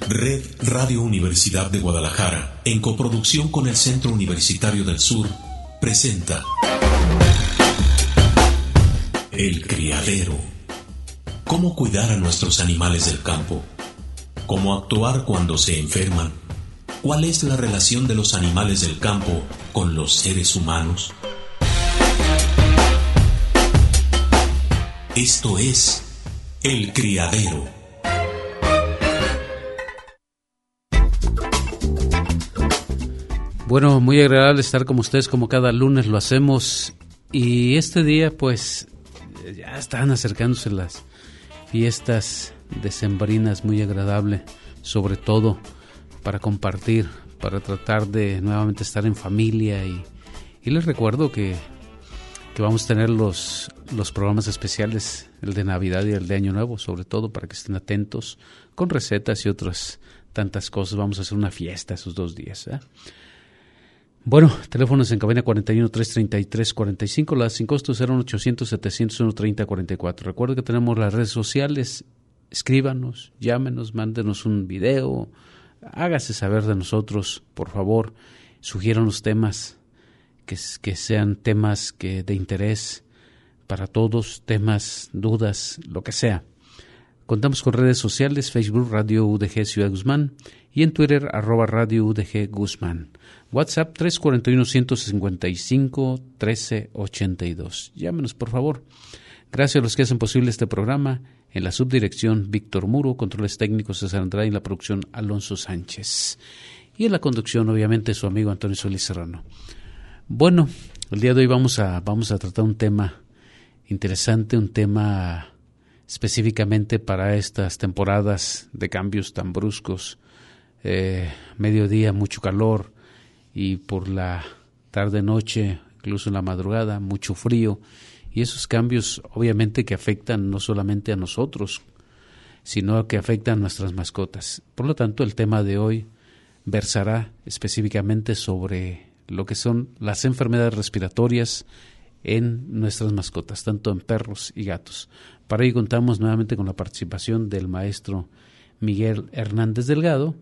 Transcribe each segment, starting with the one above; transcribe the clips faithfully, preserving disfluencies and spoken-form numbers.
Red Radio Universidad de Guadalajara, en coproducción con el Centro Universitario del Sur, presenta El Criadero. ¿Cómo cuidar a nuestros animales del campo? ¿Cómo actuar cuando se enferman? ¿Cuál es la relación de los animales del campo con los seres humanos? Esto es El Criadero. Bueno, muy agradable estar con ustedes como cada lunes lo hacemos, y este día pues ya están acercándose las fiestas decembrinas, muy agradable, sobre todo para compartir, para tratar de nuevamente estar en familia, y, y les recuerdo que, que vamos a tener los, los programas especiales, el de Navidad y el de Año Nuevo, sobre todo para que estén atentos con recetas y otras tantas cosas. Vamos a hacer una fiesta esos dos días, ¿eh? Bueno, teléfonos en cabina cuarenta y uno, trescientos treinta y tres, cuarenta y cinco, las sin costo cero ochocientos, setecientos uno, treinta, cuarenta y cuatro. Recuerden que tenemos las redes sociales, escríbanos, llámenos, mándenos un video, hágase saber de nosotros, por favor, sugieran los temas, que, que sean temas que de interés para todos, temas, dudas, lo que sea. Contamos con redes sociales, Facebook Radio U D G Ciudad Guzmán, y en Twitter, arroba Radio U D G Guzmán. WhatsApp tres cuatro uno, uno cinco cinco, uno tres ocho dos. Llámenos, por favor. Gracias a los que hacen posible este programa. En la subdirección, Víctor Muro, controles técnicos, César Andrade, y en la producción, Alonso Sánchez. Y en la conducción, obviamente, su amigo Antonio Solís Serrano. Bueno, el día de hoy vamos a, vamos a tratar un tema interesante, un tema específicamente para estas temporadas de cambios tan bruscos. Eh, mediodía, mucho calor, y por la tarde-noche, incluso en la madrugada, mucho frío. Y esos cambios obviamente que afectan no solamente a nosotros, sino que afectan a nuestras mascotas. Por lo tanto, el tema de hoy versará específicamente sobre lo que son las enfermedades respiratorias en nuestras mascotas, tanto en perros y gatos. Para ello contamos nuevamente con la participación del maestro Miguel Hernández Delgado.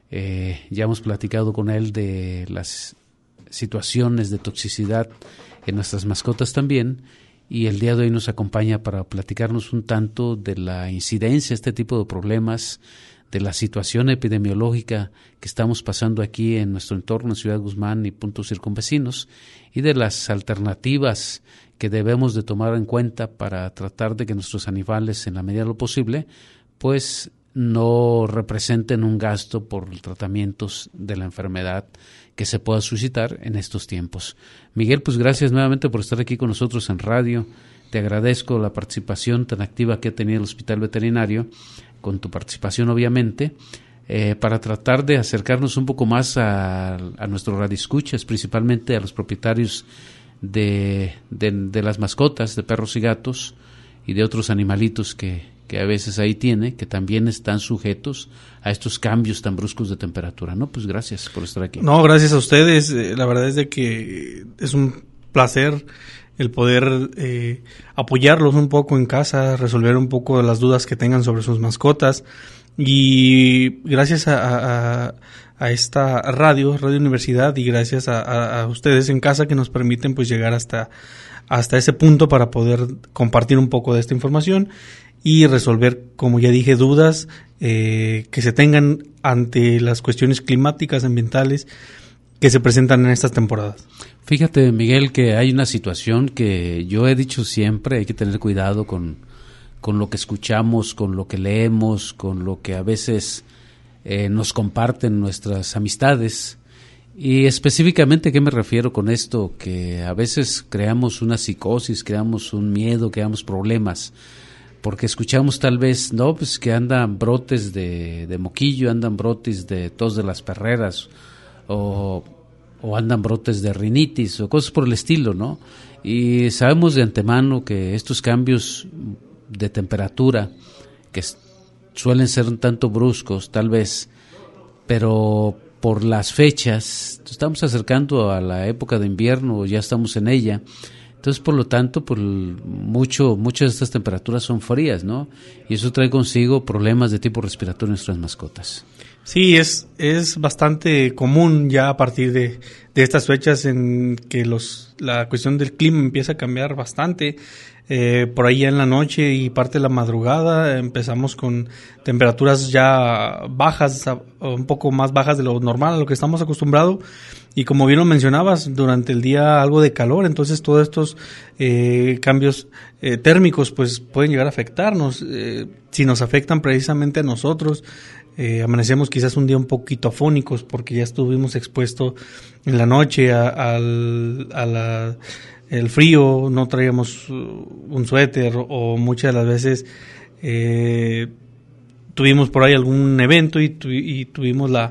Eh, ya hemos platicado con él de las situaciones de toxicidad en nuestras mascotas también, y el día de hoy nos acompaña para platicarnos un tanto de la incidencia de este tipo de problemas, de la situación epidemiológica que estamos pasando aquí en nuestro entorno, en Ciudad Guzmán y puntos circunvecinos, y de las alternativas que debemos de tomar en cuenta para tratar de que nuestros animales, en la medida de lo posible, pues no representen un gasto por tratamientos de la enfermedad que se pueda suscitar en estos tiempos. Miguel, pues gracias nuevamente por estar aquí con nosotros en radio. Te agradezco la participación tan activa que ha tenido el Hospital Veterinario, con tu participación obviamente, eh, para tratar de acercarnos un poco más a, a nuestros radioescuchas, principalmente a los propietarios de, de, de las mascotas, de perros y gatos y de otros animalitos que que a veces ahí tiene, que también están sujetos a estos cambios tan bruscos de temperatura, ¿no? Pues gracias por estar aquí. No, gracias a ustedes. La verdad es de que es un placer el poder eh, apoyarlos un poco en casa, resolver un poco las dudas que tengan sobre sus mascotas. Y gracias a, a, a esta radio, Radio Universidad, y gracias a, a, a ustedes en casa que nos permiten pues llegar hasta, hasta ese punto para poder compartir un poco de esta información y resolver, como ya dije, dudas eh, que se tengan ante las cuestiones climáticas, ambientales que se presentan en estas temporadas. Fíjate, Miguel, que hay una situación que yo he dicho siempre, hay que tener cuidado con, con lo que escuchamos, con lo que leemos, con lo que a veces eh, nos comparten nuestras amistades. Y específicamente, ¿a qué me refiero con esto? Que a veces creamos una psicosis, creamos un miedo, creamos problemas, porque escuchamos tal vez, no, pues que andan brotes de, de moquillo, andan brotes de tos de las perreras, o, o andan brotes de rinitis, o cosas por el estilo, ¿no? Y sabemos de antemano que estos cambios de temperatura, que suelen ser un tanto bruscos, tal vez, pero por las fechas, estamos acercando a la época de invierno, ya estamos en ella, Entonces, por lo tanto, por mucho, muchas de estas temperaturas son frías, ¿no? Y eso trae consigo problemas de tipo respiratorio en nuestras mascotas. Sí, es, es bastante común ya a partir de, de estas fechas en que los, la cuestión del clima empieza a cambiar bastante. Eh, por ahí ya en la noche y parte de la madrugada empezamos con temperaturas ya bajas, un poco más bajas de lo normal, a lo que estamos acostumbrados. Y como bien lo mencionabas, durante el día algo de calor, entonces todos estos eh, cambios eh, térmicos pues pueden llegar a afectarnos. Eh, si nos afectan precisamente a nosotros, eh, amanecemos quizás un día un poquito afónicos porque ya estuvimos expuestos en la noche a, al, a la, el frío, no traíamos un suéter o muchas de las veces eh, tuvimos por ahí algún evento y, tu, y tuvimos la...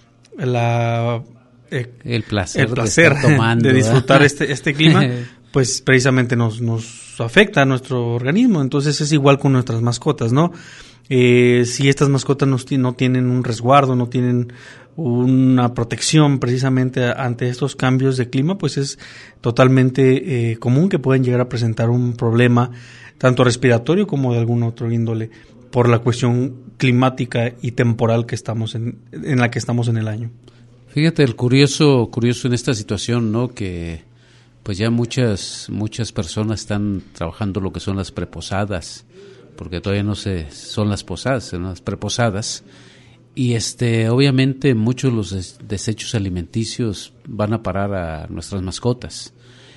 la el placer, el placer de, estar tomando, de disfrutar este, este clima, pues precisamente nos, nos afecta a nuestro organismo. Entonces es igual con nuestras mascotas, ¿no? Eh, si estas mascotas no, no tienen un resguardo, no tienen una protección precisamente ante estos cambios de clima, pues es totalmente eh, común que puedan llegar a presentar un problema tanto respiratorio como de algún otro índole por la cuestión climática y temporal que estamos en, en la que estamos en el año. Fíjate, el curioso, curioso en esta situación, ¿no? Que pues ya muchas, muchas personas están trabajando lo que son las preposadas, porque todavía no se son las posadas, son las preposadas. Y este, obviamente muchos de los des- desechos alimenticios van a parar a nuestras mascotas.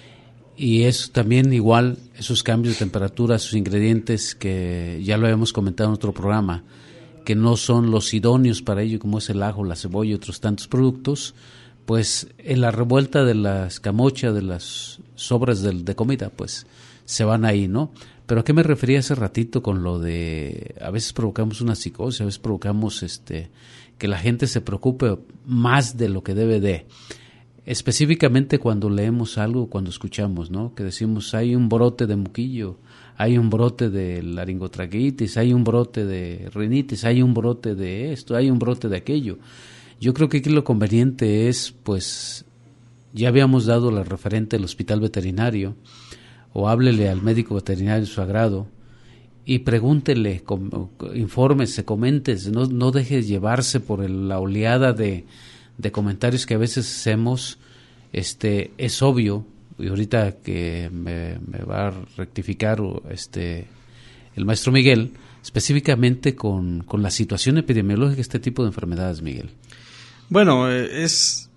Y eso también igual, esos cambios de temperatura, sus ingredientes que ya lo habíamos comentado en otro programa, que no son los idóneos para ello, como es el ajo, la cebolla y otros tantos productos, pues en la revuelta de la escamocha, de las sobras de, de comida, pues se van ahí, ¿no? Pero ¿a qué me refería hace ratito con lo de a veces provocamos una psicosis, a veces provocamos este que la gente se preocupe más de lo que debe de? Específicamente cuando leemos algo, cuando escuchamos, ¿no? Que decimos hay un brote de moquillo, hay un brote de laringotraqueitis, hay un brote de rinitis, hay un brote de esto, hay un brote de aquello. Yo creo que aquí lo conveniente es, pues, ya habíamos dado la referente del hospital veterinario, o háblele al médico veterinario de su agrado, y pregúntele, com, infórmese, coméntese, no, no deje llevarse por el, la oleada de, de comentarios que a veces hacemos. Este, es obvio, y ahorita que me, me va a rectificar este el maestro Miguel, específicamente con, con la situación epidemiológica de este tipo de enfermedades, Miguel. Bueno, eh, es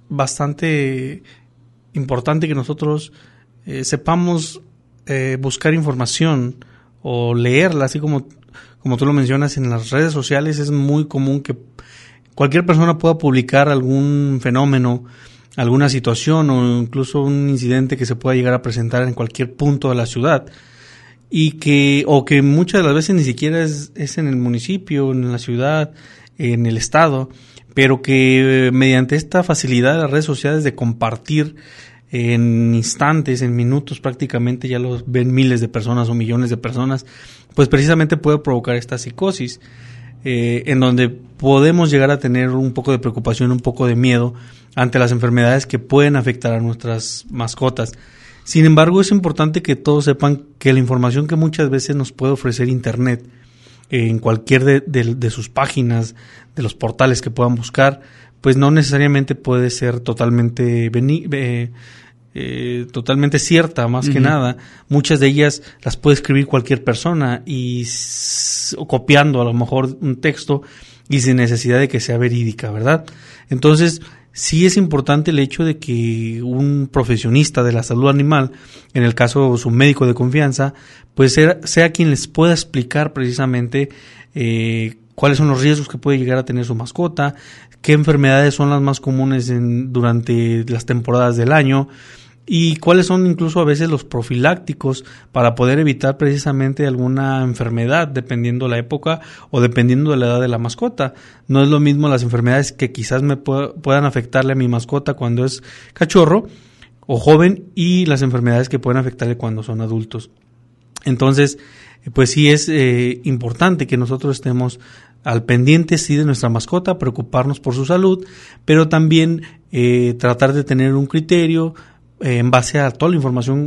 bastante importante que nosotros eh, sepamos eh, buscar información o leerla, así como, como tú lo mencionas en las redes sociales. Es muy común que cualquier persona pueda publicar algún fenómeno, alguna situación o incluso un incidente que se pueda llegar a presentar en cualquier punto de la ciudad y que o que muchas de las veces ni siquiera es, es en el municipio, en la ciudad, en el estado, pero que mediante esta facilidad de las redes sociales de compartir en instantes, en minutos prácticamente, ya los ven miles de personas o millones de personas, pues precisamente puede provocar esta psicosis. Eh, en donde podemos llegar a tener un poco de preocupación, un poco de miedo ante las enfermedades que pueden afectar a nuestras mascotas. Sin embargo, es importante que todos sepan que la información que muchas veces nos puede ofrecer Internet, eh, en cualquier de, de, de sus páginas, de los portales que puedan buscar, pues no necesariamente puede ser totalmente beni- eh, Eh, totalmente cierta, más uh-huh. que nada. Muchas de ellas las puede escribir cualquier persona y s- o copiando a lo mejor un texto y sin necesidad de que sea verídica, ¿verdad? Entonces, sí es importante el hecho de que un profesionista de la salud animal, en el caso su médico de confianza, pues sea, sea quien les pueda explicar precisamente eh, cuáles son los riesgos que puede llegar a tener su mascota, qué enfermedades son las más comunes en, durante las temporadas del año, y cuáles son incluso a veces los profilácticos para poder evitar precisamente alguna enfermedad dependiendo la época o dependiendo de la edad de la mascota. No es lo mismo las enfermedades que quizás me pu- puedan afectarle a mi mascota cuando es cachorro o joven y las enfermedades que pueden afectarle cuando son adultos. Entonces, pues sí es eh, importante que nosotros estemos al pendiente sí de nuestra mascota, preocuparnos por su salud, pero también eh, tratar de tener un criterio en base a toda la información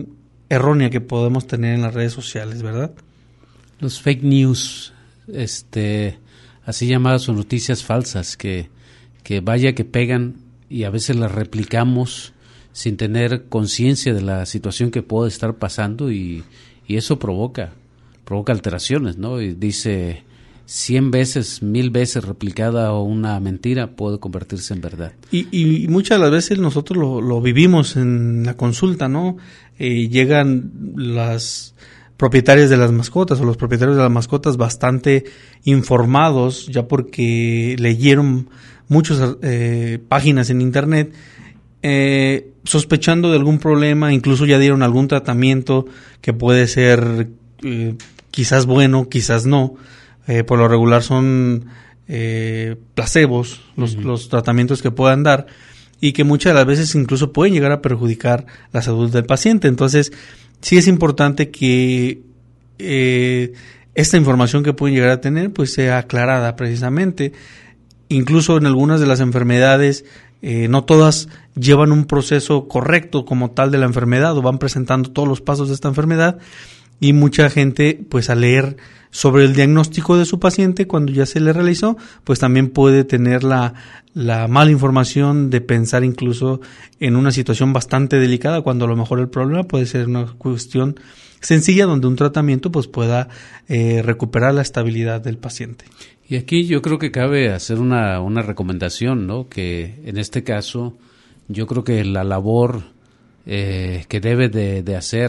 errónea que podemos tener en las redes sociales, ¿verdad? Los fake news, este, así llamadas o noticias falsas, que, que vaya que pegan y a veces las replicamos sin tener conciencia de la situación que puede estar pasando y, y eso provoca, provoca alteraciones, ¿no? Y dice cien veces, mil veces replicada una mentira puede convertirse en verdad. Y, y muchas de las veces nosotros lo, lo vivimos en la consulta, ¿no? Eh, llegan las propietarios de las mascotas o los propietarios de las mascotas bastante informados ya porque leyeron muchas eh, páginas en internet eh, sospechando de algún problema, incluso ya dieron algún tratamiento que puede ser eh, quizás bueno, quizás no. Eh, por lo regular son eh, placebos los, uh-huh. los tratamientos que puedan dar y que muchas de las veces incluso pueden llegar a perjudicar la salud del paciente. Entonces, sí es importante que eh, esta información que pueden llegar a tener pues sea aclarada precisamente. Incluso en algunas de las enfermedades, eh, no todas llevan un proceso correcto como tal de la enfermedad o van presentando todos los pasos de esta enfermedad y mucha gente pues al leer sobre el diagnóstico de su paciente cuando ya se le realizó, pues también puede tener la, la mala información de pensar incluso en una situación bastante delicada cuando a lo mejor el problema puede ser una cuestión sencilla donde un tratamiento pues pueda eh, recuperar la estabilidad del paciente. Y aquí yo creo que cabe hacer una, una recomendación, ¿no? Que en este caso yo creo que la labor eh, que debe de, de hacer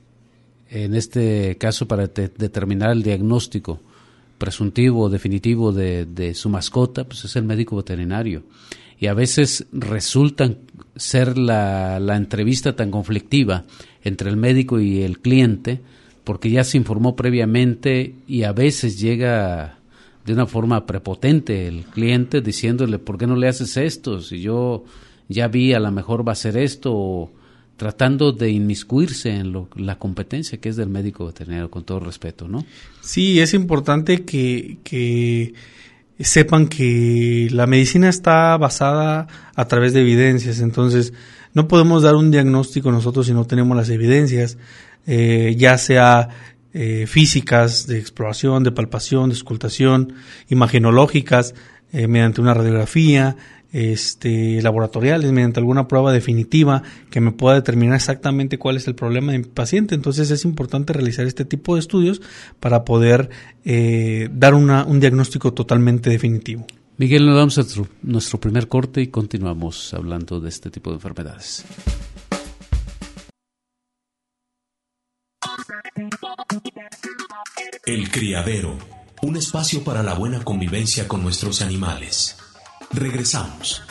en este caso para te, determinar el diagnóstico presuntivo, definitivo de, de su mascota, pues es el médico veterinario. Y a veces resulta ser la, la entrevista tan conflictiva entre el médico y el cliente, porque ya se informó previamente y a veces llega de una forma prepotente el cliente diciéndole, ¿por qué no le haces esto? Si yo ya vi, a lo mejor va a hacer esto, o tratando de inmiscuirse en lo, la competencia que es del médico veterinario, con todo respeto, ¿no? Sí, es importante que, que sepan que la medicina está basada a través de evidencias, entonces no podemos dar un diagnóstico nosotros si no tenemos las evidencias, eh, ya sea eh, físicas, de exploración, de palpación, de auscultación, imagenológicas, eh, mediante una radiografía, este laboratoriales, mediante alguna prueba definitiva que me pueda determinar exactamente cuál es el problema de mi paciente. Entonces es importante realizar este tipo de estudios para poder eh, dar una, un diagnóstico totalmente definitivo. Miguel, nos damos nuestro, nuestro primer corte y continuamos hablando de este tipo de enfermedades. El criadero, un espacio para la buena convivencia con nuestros animales. Regresamos.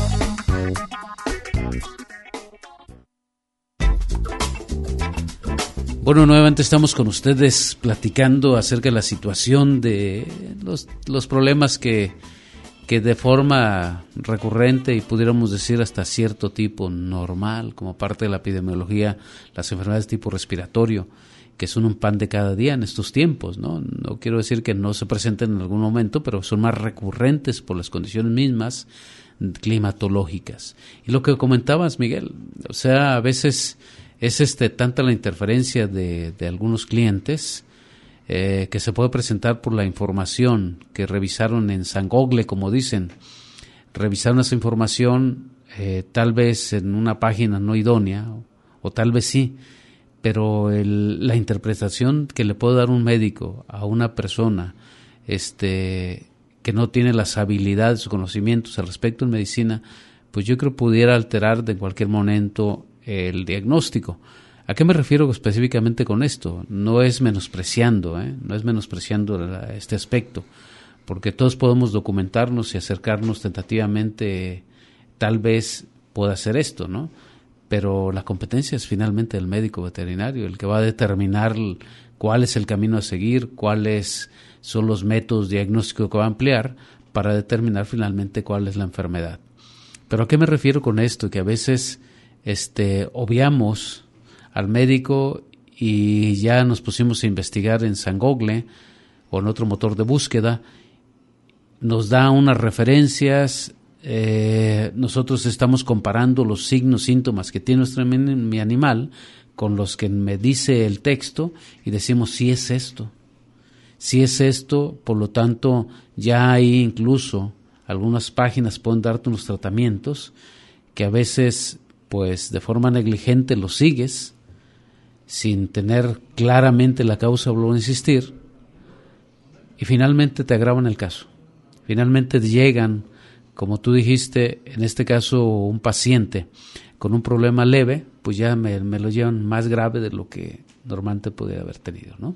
Bueno, nuevamente estamos con ustedes platicando acerca de la situación de los, los problemas que, que de forma recurrente y pudiéramos decir hasta cierto tipo normal, como parte de la epidemiología, las enfermedades tipo respiratorio, que son un pan de cada día en estos tiempos, ¿no? No quiero decir que no se presenten en algún momento, pero son más recurrentes por las condiciones mismas climatológicas. Y lo que comentabas, Miguel, o sea, a veces es este tanta la interferencia de, de algunos clientes eh, que se puede presentar por la información que revisaron en San Google, como dicen, revisaron esa información eh, tal vez en una página no idónea, o, o tal vez sí, pero el, la interpretación que le puede dar un médico a una persona este que no tiene las habilidades o conocimientos al respecto en medicina, pues yo creo que pudiera alterar de cualquier momento el diagnóstico. ¿A qué me refiero específicamente con esto? No es menospreciando, ¿eh? no es menospreciando la, este aspecto, porque todos podemos documentarnos y acercarnos tentativamente, tal vez pueda hacer esto, ¿no? Pero la competencia es finalmente del médico veterinario, el que va a determinar cuál es el camino a seguir, cuáles son los métodos diagnósticos que va a emplear para determinar finalmente cuál es la enfermedad. ¿Pero a qué me refiero con esto? Que a veces este, obviamos al médico y ya nos pusimos a investigar en San Google o en otro motor de búsqueda, nos da unas referencias. Eh, nosotros estamos comparando los signos, síntomas que tiene nuestro mi animal con los que me dice el texto y decimos, sí es esto, sí es esto, por lo tanto ya hay incluso algunas páginas pueden darte unos tratamientos que a veces pues de forma negligente los sigues sin tener claramente la causa, vuelvo a insistir, y finalmente te agravan el caso. Finalmente llegan, como tú dijiste, en este caso un paciente con un problema leve, pues ya me, me lo llevan más grave de lo que normalmente podría haber tenido, ¿no?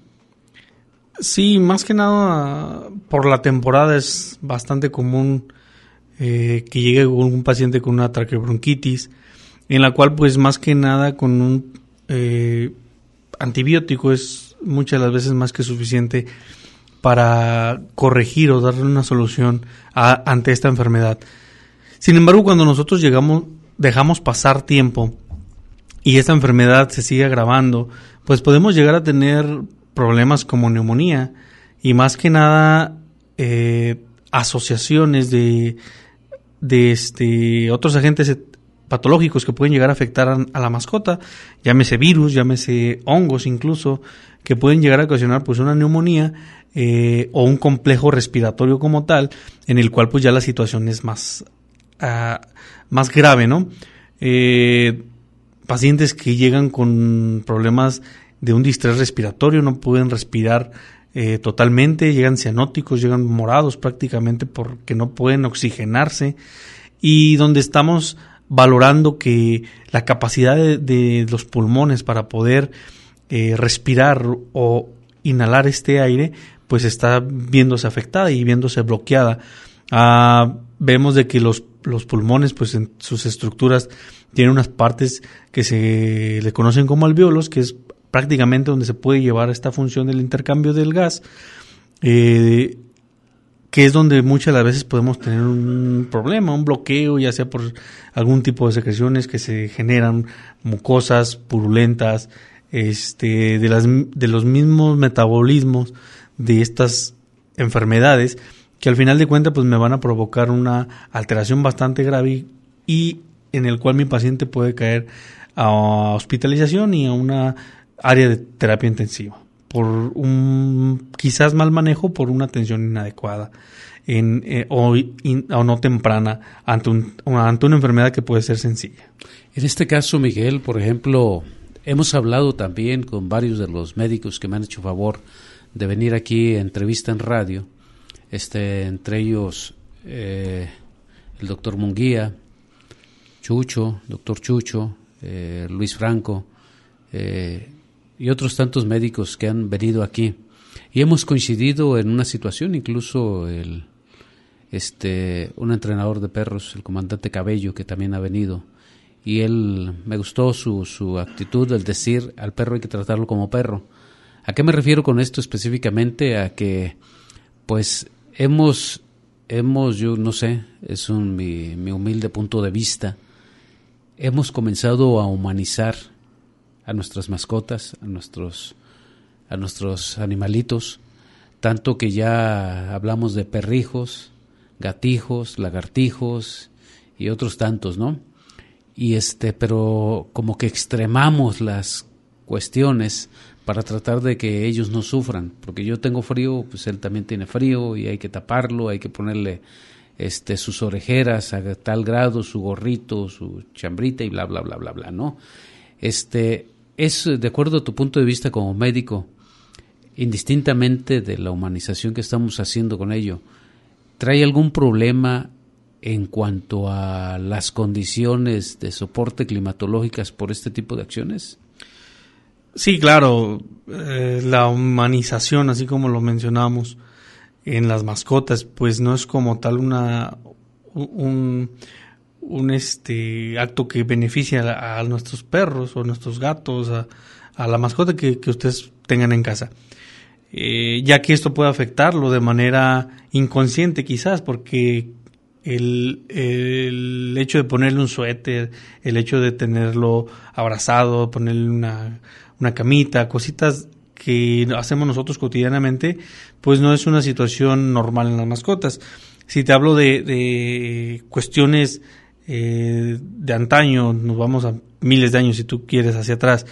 Sí, más que nada por la temporada es bastante común eh, que llegue un paciente con una traqueobronquitis, en la cual pues más que nada con un eh, antibiótico es muchas de las veces más que suficiente para corregir o darle una solución a, ante esta enfermedad. Sin embargo, cuando nosotros llegamos, dejamos pasar tiempo y esta enfermedad se sigue agravando, pues podemos llegar a tener problemas como neumonía y más que nada eh, asociaciones de, de este, otros agentes patológicos que pueden llegar a afectar a, a la mascota, llámese virus, llámese hongos incluso, que pueden llegar a ocasionar pues una neumonía eh, o un complejo respiratorio como tal, en el cual pues ya la situación es más, uh, más grave, ¿no? Eh, pacientes que llegan con problemas de un distrés respiratorio, no pueden respirar eh, totalmente, llegan cianóticos, llegan morados prácticamente porque no pueden oxigenarse, y donde estamos valorando que la capacidad de, de los pulmones para poder eh, respirar o inhalar este aire pues está viéndose afectada y viéndose bloqueada. Ah, vemos de que los, los pulmones pues en sus estructuras tienen unas partes que se le conocen como alvéolos, que es prácticamente donde se puede llevar esta función del intercambio del gas, eh, que es donde muchas de las veces podemos tener un problema, un bloqueo, ya sea por algún tipo de secreciones que se generan, mucosas purulentas, este, de las de los mismos metabolismos de estas enfermedades, que al final de cuentas pues me van a provocar una alteración bastante grave y en el cual mi paciente puede caer a hospitalización y a una área de terapia intensiva por un quizás mal manejo, por una atención inadecuada en, eh, o, in, o no temprana ante, un, ante una enfermedad que puede ser sencilla. En este caso, Miguel, por ejemplo, hemos hablado también con varios de los médicos que me han hecho favor de venir aquí a entrevista en radio, este, entre ellos eh, el doctor Munguía, Chucho, doctor Chucho, eh, Luis Franco, eh, y otros tantos médicos que han venido aquí y hemos coincidido en una situación, incluso el este un entrenador de perros, el comandante Cabello, que también ha venido, y él me gustó su su actitud, el decir al perro hay que tratarlo como perro. ¿A qué me refiero con esto específicamente? A que pues hemos hemos yo no sé, es un mi, mi humilde punto de vista, hemos comenzado a humanizar a nuestras mascotas, a nuestros a nuestros animalitos, tanto que ya hablamos de perrijos, gatijos, lagartijos y otros tantos, ¿no? Y este, pero como que extremamos las cuestiones para tratar de que ellos no sufran, porque yo tengo frío, pues él también tiene frío y hay que taparlo, hay que ponerle este sus orejeras a tal grado, su gorrito, su chambrita y bla bla bla bla bla, ¿no? Este es, de acuerdo a tu punto de vista como médico, indistintamente de la humanización que estamos haciendo con ello, ¿trae algún problema en cuanto a las condiciones de soporte climatológicas por este tipo de acciones? Sí, claro, eh, la humanización, así como lo mencionamos en las mascotas, pues no es como tal una un un este acto que beneficia a, a nuestros perros o a nuestros gatos, a, a la mascota que, que ustedes tengan en casa, eh, ya que esto puede afectarlo de manera inconsciente quizás, porque el, el hecho de ponerle un suéter, el hecho de tenerlo abrazado, ponerle una, una camita, cositas que hacemos nosotros cotidianamente, pues no es una situación normal en las mascotas. Si te hablo de, de cuestiones eh, de antaño, nos vamos a miles de años si tú quieres hacia atrás,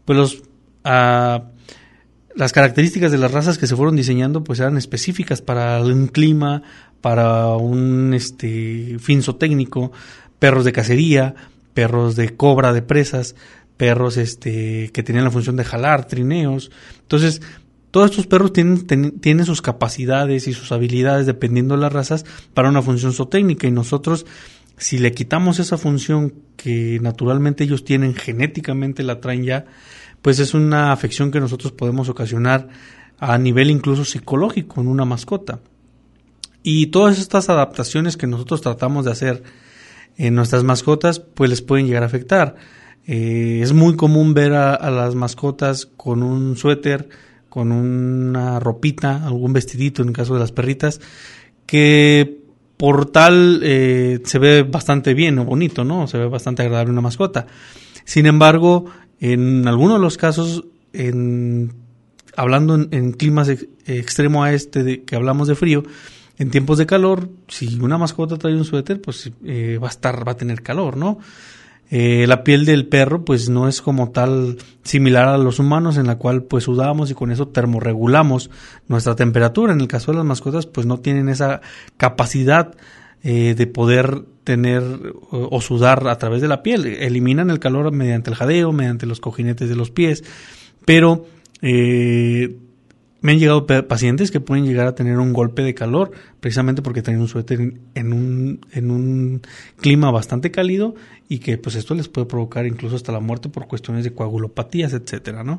pues los uh, las características de las razas que se fueron diseñando pues eran específicas para un clima, para un este fin zootécnico, perros de cacería, perros de cobra de presas, perros este que tenían la función de jalar, trineos. Entonces, todos estos perros tienen, ten, tienen sus capacidades y sus habilidades dependiendo de las razas para una función zootécnica, y nosotros, si le quitamos esa función que naturalmente ellos tienen, genéticamente la traen ya, pues es una afección que nosotros podemos ocasionar a nivel incluso psicológico en una mascota. Y todas estas adaptaciones que nosotros tratamos de hacer en nuestras mascotas, pues les pueden llegar a afectar. Eh, es muy común ver a, a las mascotas con un suéter, con una ropita, algún vestidito en el caso de las perritas, que por tal eh, se ve bastante bien o bonito, ¿no? Se ve bastante agradable una mascota. Sin embargo, en algunos de los casos, en, hablando en, en climas ex, extremo a este de, que hablamos de frío, en tiempos de calor, si una mascota trae un suéter, pues eh, va a estar, va a tener calor, ¿no? Eh, la piel del perro, pues no es como tal similar a los humanos, en la cual pues sudamos y con eso termorregulamos nuestra temperatura. En el caso de las mascotas, pues no tienen esa capacidad eh, de poder tener o, o sudar a través de la piel. Eliminan el calor mediante el jadeo, mediante los cojinetes de los pies, pero eh, me han llegado pacientes que pueden llegar a tener un golpe de calor precisamente porque traen un suéter en un, en un clima bastante cálido, y que pues esto les puede provocar incluso hasta la muerte por cuestiones de coagulopatías, etcétera, ¿no?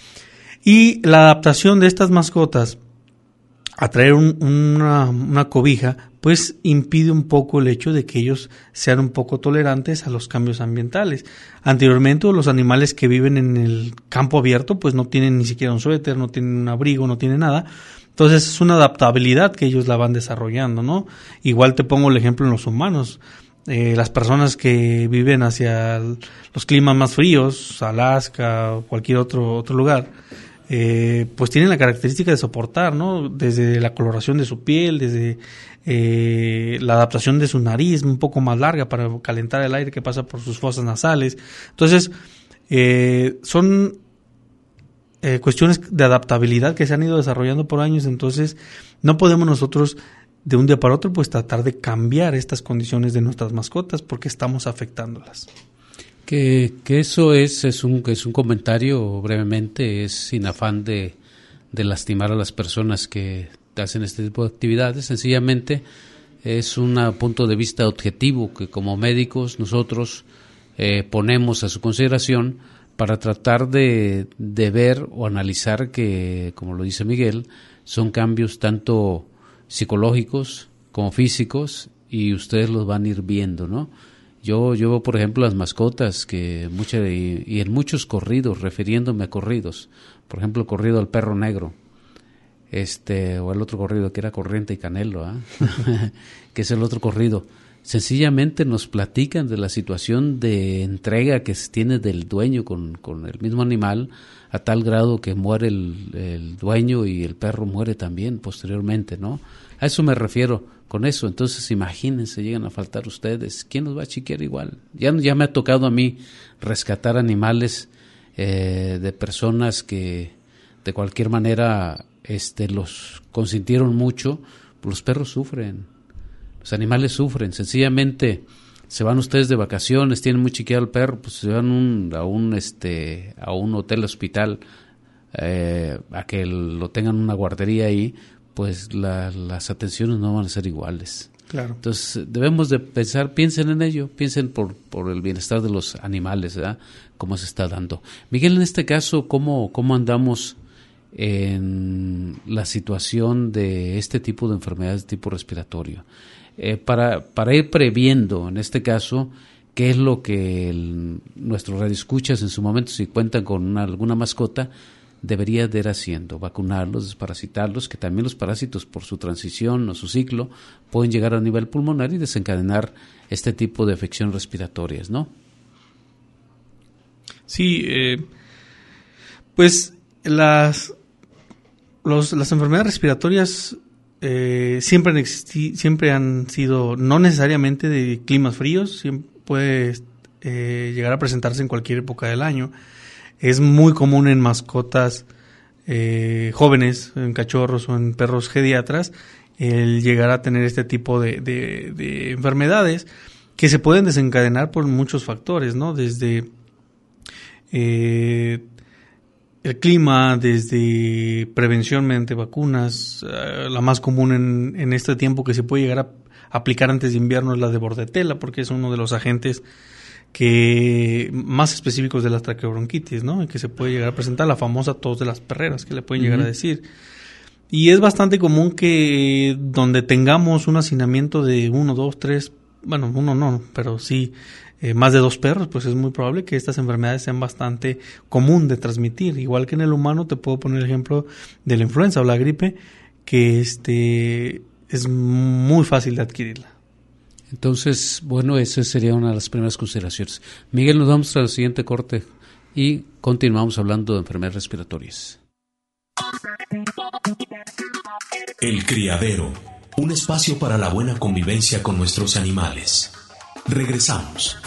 Y la adaptación de estas mascotas a traer un, una, una cobija, pues impide un poco el hecho de que ellos sean un poco tolerantes a los cambios ambientales. Anteriormente, los animales que viven en el campo abierto, pues no tienen ni siquiera un suéter, no tienen un abrigo, no tienen nada. Entonces es una adaptabilidad que ellos la van desarrollando, ¿no? Igual te pongo el ejemplo en los humanos. Eh, las personas que viven hacia los climas más fríos, Alaska o cualquier otro, otro lugar, Eh, pues tienen la característica de soportar, ¿no? Desde la coloración de su piel, desde eh, la adaptación de su nariz un poco más larga para calentar el aire que pasa por sus fosas nasales. Entonces, eh, son eh, cuestiones de adaptabilidad que se han ido desarrollando por años. Entonces, no podemos nosotros de un día para otro pues tratar de cambiar estas condiciones de nuestras mascotas porque estamos afectándolas. Que, que eso es, es un es un comentario brevemente, es sin afán de, de lastimar a las personas que hacen este tipo de actividades, sencillamente es un punto de vista objetivo que como médicos nosotros eh, ponemos a su consideración para tratar de, de ver o analizar que, como lo dice Miguel, son cambios tanto psicológicos como físicos y ustedes los van a ir viendo, ¿no? Yo, yo por ejemplo, las mascotas, que mucha, y, y en muchos corridos, refiriéndome a corridos, por ejemplo, el corrido al perro negro, este o el otro corrido que era Corriente y Canelo, ¿eh? que es el otro corrido, sencillamente nos platican de la situación de entrega que se tiene del dueño con, con el mismo animal, a tal grado que muere el, el dueño y el perro muere también posteriormente, ¿no? A eso me refiero con eso. Entonces imagínense, llegan a faltar ustedes, ¿quién los va a chiquear igual? Ya, ya me ha tocado a mí rescatar animales eh, de personas que de cualquier manera este, los consintieron mucho. Los perros sufren, los animales sufren, sencillamente se van ustedes de vacaciones, tienen muy chiqueado el perro, pues se van un, a un este a un hotel hospital eh, a que lo tengan una guardería ahí, pues la, las atenciones no van a ser iguales. Claro. Entonces debemos de pensar, piensen en ello, piensen por, por el bienestar de los animales, ¿verdad? Cómo se está dando. Miguel, en este caso, ¿cómo, cómo andamos en la situación de este tipo de enfermedades de tipo respiratorio? Eh, para, para ir previendo, en este caso, qué es lo que el, nuestros radioescuchas en su momento, si cuentan con una, alguna mascota, debería de ir haciendo, vacunarlos, desparasitarlos, que también los parásitos por su transición o su ciclo pueden llegar a nivel pulmonar y desencadenar este tipo de afecciones respiratorias, ¿no? Sí, eh, pues las, los, las enfermedades respiratorias eh, siempre han existi, siempre han sido, no necesariamente de climas fríos, siempre puede eh, llegar a presentarse en cualquier época del año. es muy común en mascotas eh, jóvenes, en cachorros o en perros geriatras, el llegar a tener este tipo de, de, de enfermedades que se pueden desencadenar por muchos factores, ¿no? Desde eh, el clima, desde prevención mediante vacunas, uh, la más común en, en este tiempo que se puede llegar a aplicar antes de invierno es la de bordetela, porque es uno de los agentes que más específicos de la traqueobronquitis, ¿no? Y que se puede llegar a presentar, la famosa tos de las perreras, que le pueden llegar uh-huh. a decir. Y es bastante común que donde tengamos un hacinamiento de uno, dos, tres, bueno, uno no, pero sí eh, más de dos perros, pues es muy probable que estas enfermedades sean bastante común de transmitir. Igual que en el humano, te puedo poner el ejemplo de la influenza o la gripe, que este es muy fácil de adquirirla. Entonces, bueno, esa sería una de las primeras consideraciones. Miguel, nos vamos al siguiente corte y continuamos hablando de enfermedades respiratorias. El criadero, un espacio para la buena convivencia con nuestros animales. Regresamos.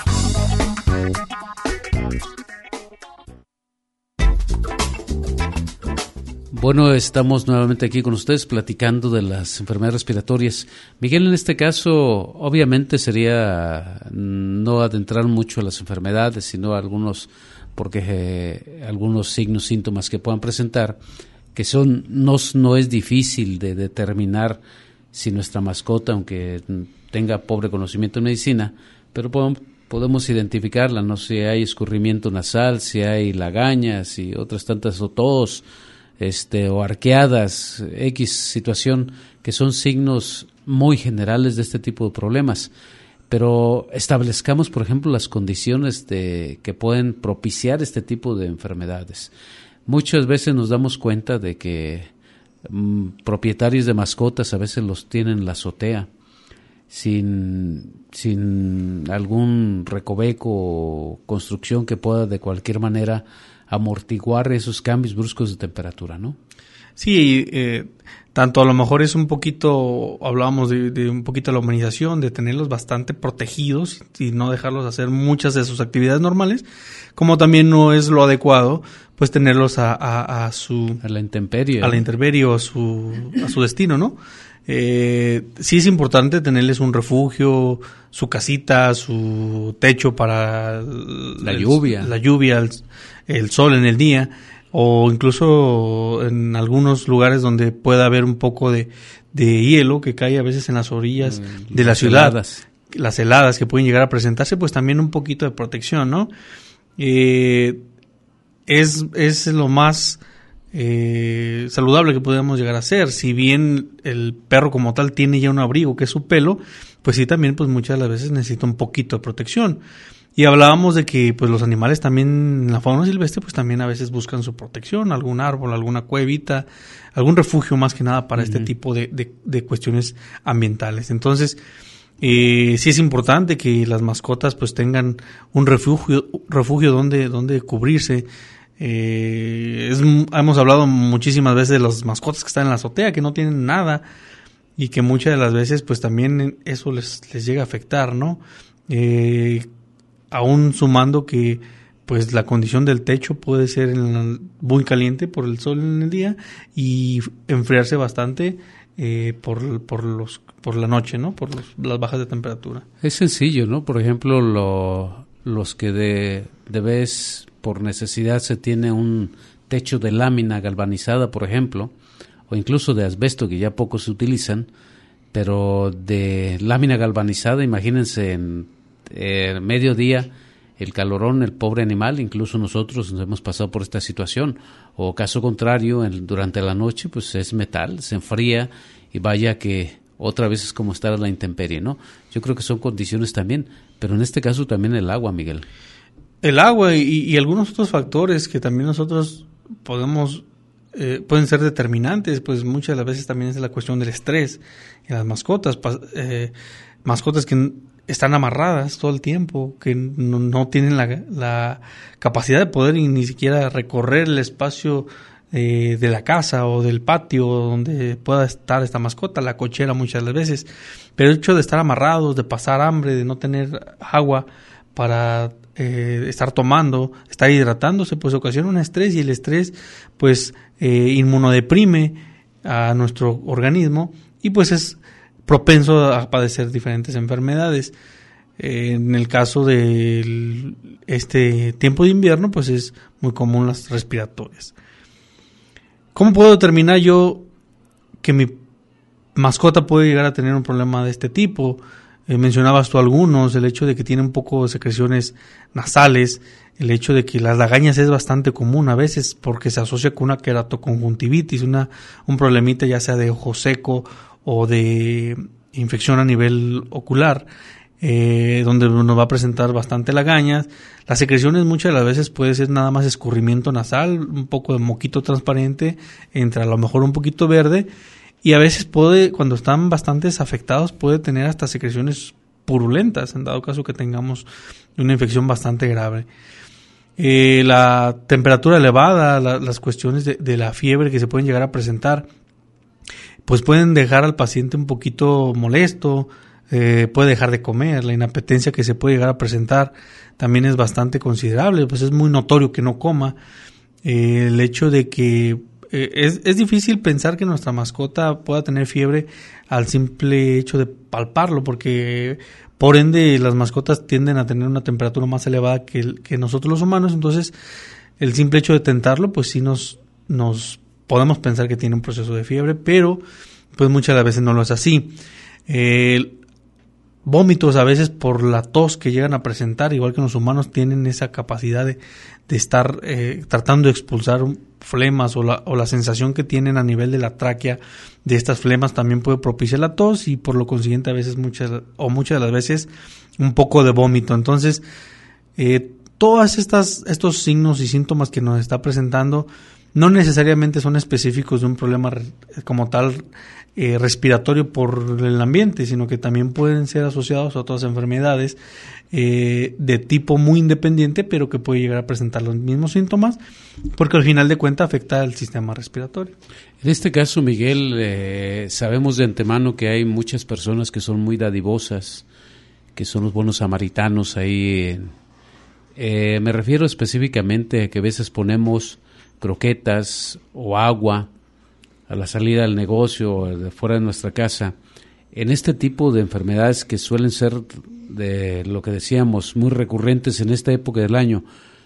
Bueno, estamos nuevamente aquí con ustedes platicando de las enfermedades respiratorias. Miguel, en este caso, obviamente sería no adentrar mucho a las enfermedades, sino a algunos, porque eh, algunos signos, síntomas que puedan presentar, que son no, no es difícil de determinar si nuestra mascota, aunque tenga pobre conocimiento en medicina, pero podemos, podemos identificarla, no sé si hay escurrimiento nasal, si hay lagañas y otras tantas, o tos, este, o arqueadas, X situación, que son signos muy generales de este tipo de problemas. Pero establezcamos, por ejemplo, las condiciones de, que pueden propiciar este tipo de enfermedades. Muchas veces nos damos cuenta de que mmm, propietarios de mascotas a veces los tienen en la azotea, sin, sin algún recoveco o construcción que pueda de cualquier manera amortiguar esos cambios bruscos de temperatura, ¿no? Sí, eh, tanto a lo mejor es un poquito, hablábamos de, de un poquito de la humanización, de tenerlos bastante protegidos y no dejarlos hacer muchas de sus actividades normales, como también no es lo adecuado, pues tenerlos a, a, a su... A la intemperie. A la intemperie o a su, a su destino, ¿no? Eh, sí es importante tenerles un refugio, su casita, su techo para... La el, lluvia. La lluvia, el, el sol en el día, o incluso en algunos lugares donde pueda haber un poco de, de hielo que cae a veces en las orillas mm, de la ciudad. Heladas. Las heladas que pueden llegar a presentarse, pues también un poquito de protección, ¿no? Eh, es, es lo más eh, saludable que podemos llegar a hacer. Si bien el perro como tal tiene ya un abrigo que es su pelo, pues sí también pues muchas de las veces necesita un poquito de protección. Y hablábamos de que pues los animales también, en la fauna silvestre, pues también a veces buscan su protección, algún árbol, alguna cuevita, algún refugio más que nada para uh-huh. este tipo de, de, de cuestiones ambientales. Entonces, eh, sí es importante que las mascotas pues tengan un refugio, refugio donde, donde cubrirse. Eh, es, hemos hablado muchísimas veces de las mascotas que están en la azotea, que no tienen nada y que muchas de las veces pues también eso les, les llega a afectar, ¿no? Eh, aún sumando que pues la condición del techo puede ser en la, muy caliente por el sol en el día y enfriarse bastante eh, por por los por la noche, ¿no? Por los, las bajas de temperatura. Es sencillo, ¿no? Por ejemplo, lo, los que de, de vez por necesidad se tiene un techo de lámina galvanizada, por ejemplo, o incluso de asbesto, que ya poco se utilizan, pero de lámina galvanizada, imagínense en Eh, mediodía, el calorón, el pobre animal, incluso nosotros nos hemos pasado por esta situación, o caso contrario, en, durante la noche, pues es metal, se enfría y vaya que otra vez es como estar a la intemperie, ¿no? Yo creo que son condiciones también, pero en este caso también el agua, Miguel. El agua y, y algunos otros factores que también nosotros podemos, eh, pueden ser determinantes, pues muchas de las veces también es la cuestión del estrés en las mascotas, pa, eh, mascotas que están amarradas todo el tiempo, que no, no tienen la, la capacidad de poder ni siquiera recorrer el espacio eh, de la casa o del patio donde pueda estar esta mascota, la cochera muchas de las veces. Pero el hecho de estar amarrados, de pasar hambre, de no tener agua para eh, estar tomando, estar hidratándose, pues ocasiona un estrés, y el estrés pues eh, inmunodeprime a nuestro organismo y pues es propenso a padecer diferentes enfermedades. Eh, en el caso de este tiempo de invierno pues es muy común las respiratorias. ¿Cómo puedo determinar yo que mi mascota puede llegar a tener un problema de este tipo? Eh, mencionabas tú algunos, el hecho de que tiene un poco de secreciones nasales, el hecho de que las lagañas es bastante común a veces porque se asocia con una queratoconjuntivitis, una, un problemita ya sea de ojo seco o de infección a nivel ocular, eh, donde nos va a presentar bastante lagañas. Las secreciones muchas de las veces puede ser nada más escurrimiento nasal, un poco de moquito transparente, entre a lo mejor un poquito verde, y a veces puede, cuando están bastante afectados, puede tener hasta secreciones purulentas, en dado caso que tengamos una infección bastante grave. Eh, la temperatura elevada, la, las cuestiones de, de la fiebre que se pueden llegar a presentar, pues pueden dejar al paciente un poquito molesto, eh, puede dejar de comer, la inapetencia que se puede llegar a presentar también es bastante considerable, pues es muy notorio que no coma. Eh, el hecho de que eh, es, es difícil pensar que nuestra mascota pueda tener fiebre al simple hecho de palparlo, porque por ende las mascotas tienden a tener una temperatura más elevada que, el, que nosotros los humanos, entonces el simple hecho de tentarlo pues sí nos, nos podemos pensar que tiene un proceso de fiebre, pero pues muchas de las veces no lo es así. Eh, vómitos a veces por la tos que llegan a presentar, igual que los humanos tienen esa capacidad de, de estar eh, tratando de expulsar flemas, o la, o la sensación que tienen a nivel de la tráquea de estas flemas también puede propiciar la tos, y por lo consiguiente a veces muchas o muchas de las veces un poco de vómito. Entonces eh, todas estas estos signos y síntomas que nos está presentando no necesariamente son específicos de un problema como tal eh, respiratorio por el ambiente, sino que también pueden ser asociados a otras enfermedades eh, de tipo muy independiente, pero que puede llegar a presentar los mismos síntomas, porque al final de cuentas afecta al sistema respiratorio. En este caso, Miguel, eh, sabemos de antemano que hay muchas personas que son muy dadivosas, que son los buenos samaritanos ahí. Eh, me refiero específicamente a que a veces ponemos croquetas o agua a la salida del negocio o de fuera de nuestra casa. En este tipo de enfermedades que suelen ser, de lo que decíamos, muy recurrentes en esta época del año,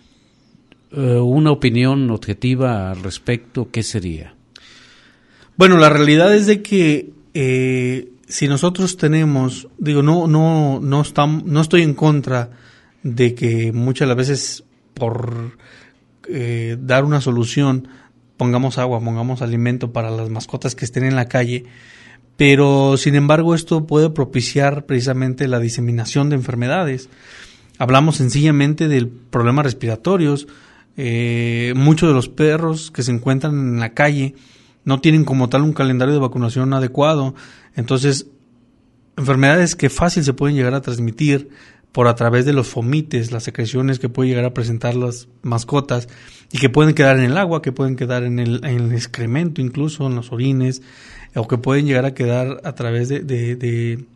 eh, una opinión objetiva al respecto, ¿qué sería? Bueno, la realidad es de que eh, si nosotros tenemos, digo, no no no estamos, no estoy en contra de que muchas de las veces por eh, dar una solución pongamos agua, pongamos alimento para las mascotas que estén en la calle, pero sin embargo esto puede propiciar precisamente la diseminación de enfermedades. Hablamos sencillamente de problemas respiratorios. Eh, muchos de los perros que se encuentran en la calle no tienen como tal un calendario de vacunación adecuado, entonces enfermedades que fácil se pueden llegar a transmitir por a través de los fomites, las secreciones que pueden llegar a presentar las mascotas y que pueden quedar en el agua, que pueden quedar en el, en el excremento, incluso en los orines, o que pueden llegar a quedar a través de, de, de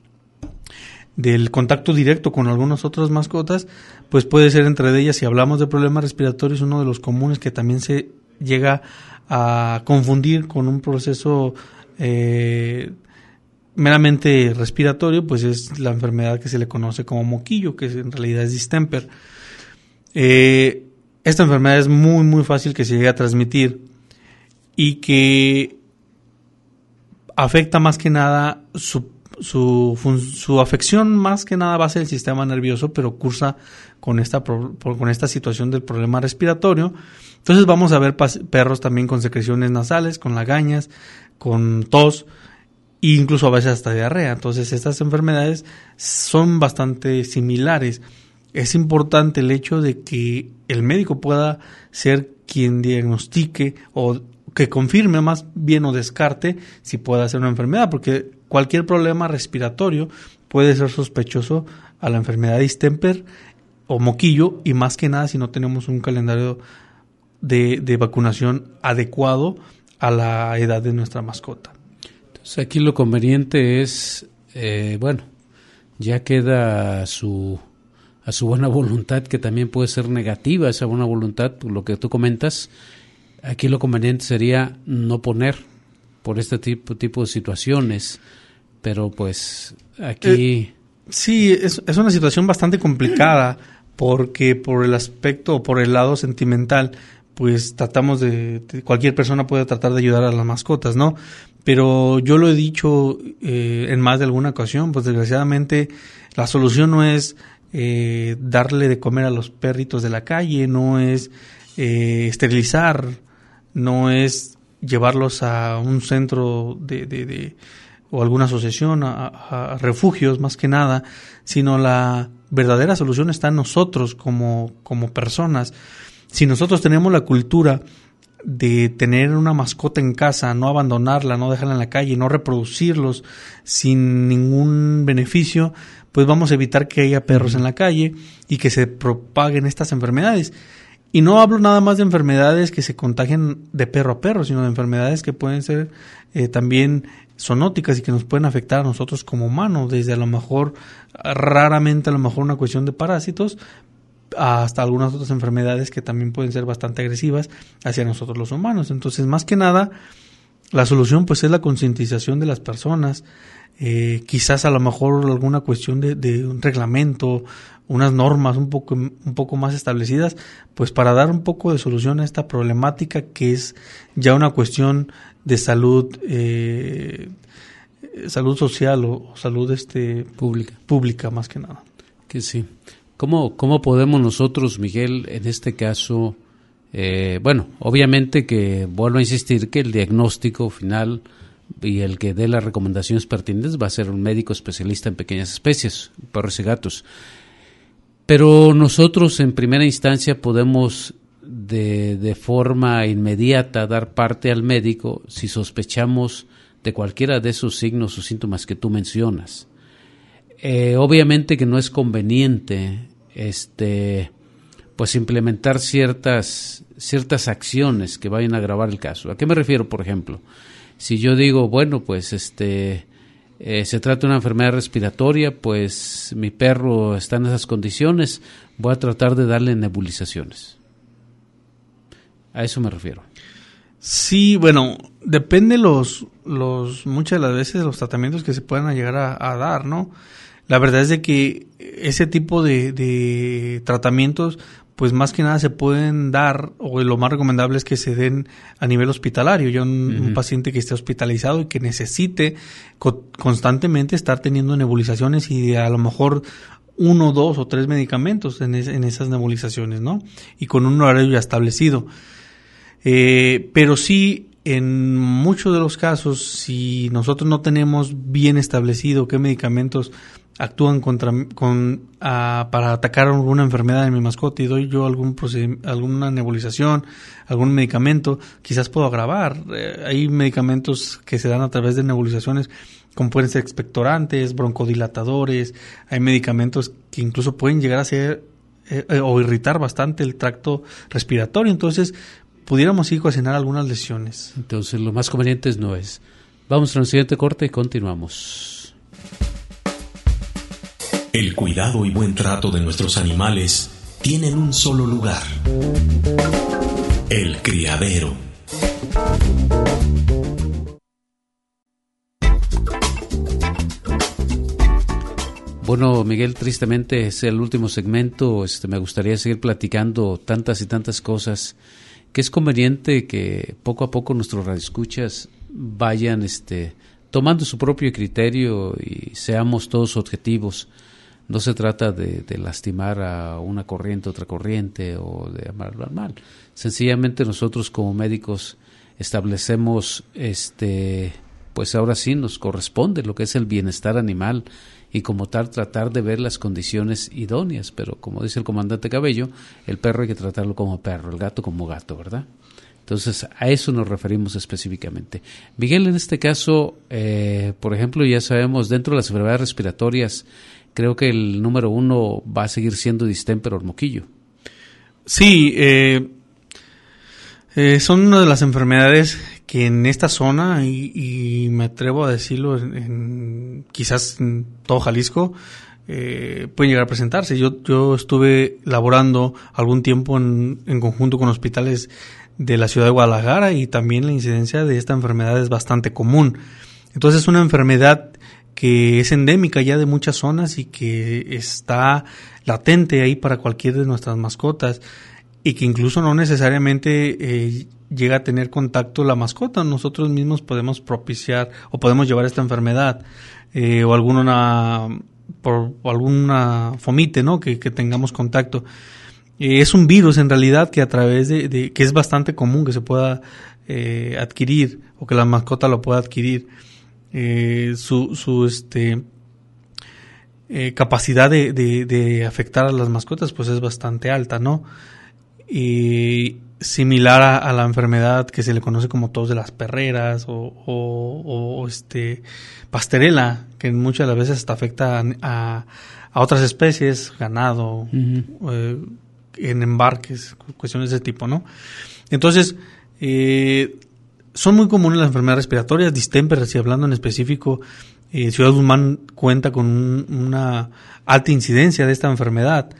del contacto directo con algunas otras mascotas, pues puede ser entre ellas, si hablamos de problemas respiratorios, uno de los comunes que también se llega a confundir con un proceso eh, meramente respiratorio, pues es la enfermedad que se le conoce como moquillo, que en realidad es distemper. Eh, esta enfermedad es muy muy fácil que se llegue a transmitir y que afecta más que nada su su su afección más que nada va a ser el sistema nervioso, pero cursa con esta con esta situación del problema respiratorio. Entonces vamos a ver perros también con secreciones nasales, con lagañas, con tos, e incluso a veces hasta diarrea. Entonces estas enfermedades son bastante similares. Es importante el hecho de que el médico pueda ser quien diagnostique o que confirme más bien o descarte si puede ser una enfermedad, porque cualquier problema respiratorio puede ser sospechoso a la enfermedad de distemper o moquillo, y más que nada si no tenemos un calendario de, de vacunación adecuado a la edad de nuestra mascota. Entonces aquí lo conveniente es, eh, bueno, ya queda a su, a su buena voluntad, que también puede ser negativa esa buena voluntad, lo que tú comentas. Aquí lo conveniente sería no poner por este tipo, tipo de situaciones, pero pues aquí... Eh, sí, es, es una situación bastante complicada, porque por el aspecto, por el lado sentimental, pues tratamos de, de, cualquier persona puede tratar de ayudar a las mascotas, ¿no? Pero yo lo he dicho eh, en más de alguna ocasión, pues desgraciadamente la solución no es eh, darle de comer a los perritos de la calle, no es eh, esterilizar, no es llevarlos a un centro de, de, de o alguna asociación, a, a refugios más que nada, sino la verdadera solución está en nosotros como, como personas. Si nosotros tenemos la cultura de tener una mascota en casa, no abandonarla, no dejarla en la calle, no reproducirlos sin ningún beneficio, pues vamos a evitar que haya perros en la calle y que se propaguen estas enfermedades. Y no hablo nada más de enfermedades que se contagian de perro a perro, sino de enfermedades que pueden ser eh, también zoonóticas y que nos pueden afectar a nosotros como humanos, desde a lo mejor, raramente a lo mejor una cuestión de parásitos, hasta algunas otras enfermedades que también pueden ser bastante agresivas hacia nosotros los humanos. Entonces, más que nada, la solución pues es la concientización de las personas, eh, quizás a lo mejor alguna cuestión de, de un reglamento, unas normas un poco, un poco más establecidas, pues para dar un poco de solución a esta problemática que es ya una cuestión de salud, eh, salud social o, o salud este pública, pública más que nada. Que sí. ¿Cómo, cómo podemos nosotros, Miguel, en este caso, eh, bueno, obviamente que vuelvo a insistir que el diagnóstico final y el que dé las recomendaciones pertinentes va a ser un médico especialista en pequeñas especies, perros y gatos. Pero nosotros en primera instancia podemos de, de forma inmediata dar parte al médico si sospechamos de cualquiera de esos signos o síntomas que tú mencionas. Eh, obviamente que no es conveniente este pues implementar ciertas ciertas acciones que vayan a agravar el caso. ¿A qué me refiero, por ejemplo? Si yo digo, bueno, pues este eh, se trata de una enfermedad respiratoria, pues mi perro está en esas condiciones, voy a tratar de darle nebulizaciones. A eso me refiero. Sí, bueno, depende los los muchas de las veces los tratamientos que se puedan llegar a, a dar, ¿no? La verdad es de que ese tipo de, de tratamientos, pues más que nada se pueden dar, o lo más recomendable es que se den a nivel hospitalario. Ya un, uh-huh. un paciente que esté hospitalizado y que necesite co- constantemente estar teniendo nebulizaciones y a lo mejor uno, dos o tres medicamentos en, es, en esas nebulizaciones, ¿no? Y con un horario ya establecido. Eh, pero sí, en muchos de los casos, si nosotros no tenemos bien establecido qué medicamentos actúan contra con uh, para atacar alguna enfermedad en mi mascota y doy yo algún proced- alguna nebulización, algún medicamento, quizás puedo agravar. Eh, hay medicamentos que se dan a través de nebulizaciones, como pueden ser expectorantes, broncodilatadores. Hay medicamentos que incluso pueden llegar a ser eh, eh, o irritar bastante el tracto respiratorio. Entonces, pudiéramos ir a ocasionar algunas lesiones. Entonces, lo más conveniente no es. Vamos a un siguiente corte y continuamos. El cuidado y buen trato de nuestros animales tienen un solo lugar: el criadero. Bueno, Miguel, tristemente es el último segmento. Este, me gustaría seguir platicando tantas y tantas cosas que es conveniente que poco a poco nuestros radioescuchas vayan este, tomando su propio criterio y seamos todos objetivos. No se trata de, de lastimar a una corriente, otra corriente, o de amarlo al mal. Sencillamente nosotros como médicos establecemos, este, pues ahora sí nos corresponde lo que es el bienestar animal y como tal tratar de ver las condiciones idóneas. Pero como dice el comandante Cabello, el perro hay que tratarlo como perro, el gato como gato, ¿verdad? Entonces a eso nos referimos específicamente. Miguel, en este caso, eh, por ejemplo, ya sabemos, dentro de las enfermedades respiratorias, creo que el número uno va a seguir siendo distémpero o moquillo. Sí, eh, eh, son una de las enfermedades que en esta zona, y, y me atrevo a decirlo, en, en, quizás en todo Jalisco, eh, pueden llegar a presentarse. Yo, yo estuve laborando algún tiempo en, en conjunto con hospitales de la ciudad de Guadalajara y también la incidencia de esta enfermedad es bastante común. Entonces es una enfermedad que es endémica ya de muchas zonas y que está latente ahí para cualquiera de nuestras mascotas y que incluso no necesariamente eh, llega a tener contacto la mascota. Nosotros mismos podemos propiciar o podemos llevar esta enfermedad eh, o alguna por o alguna fomite, ¿no? que, que tengamos contacto. Eh, es un virus en realidad que a través de, de que es bastante común que se pueda eh, adquirir o que la mascota lo pueda adquirir. Eh, su su este eh, capacidad de, de, de afectar a las mascotas pues es bastante alta, ¿no? Y similar a, a la enfermedad que se le conoce como tos de las perreras o, o, o este pasterela, que muchas de las veces hasta afecta a, a, a otras especies, ganado, uh-huh. eh, en embarques, cuestiones de ese tipo, ¿no? Entonces, eh, son muy comunes las enfermedades respiratorias, distemper, si hablando en específico, eh, Ciudad Guzmán cuenta con un, una alta incidencia de esta enfermedad,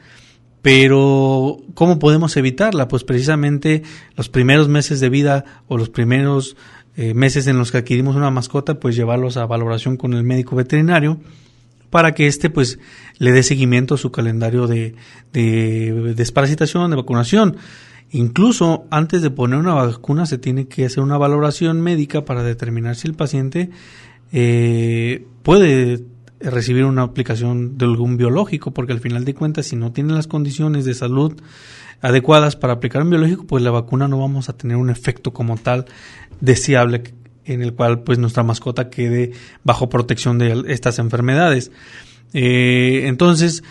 pero ¿cómo podemos evitarla? Pues precisamente los primeros meses de vida o los primeros eh, meses en los que adquirimos una mascota, pues llevarlos a valoración con el médico veterinario para que éste pues le dé seguimiento a su calendario de, de desparasitación, de vacunación. Incluso antes de poner una vacuna se tiene que hacer una valoración médica para determinar si el paciente eh, puede recibir una aplicación de algún biológico, porque al final de cuentas si no tiene las condiciones de salud adecuadas para aplicar un biológico, pues la vacuna no vamos a tener un efecto como tal deseable en el cual pues nuestra mascota quede bajo protección de estas enfermedades. Eh, entonces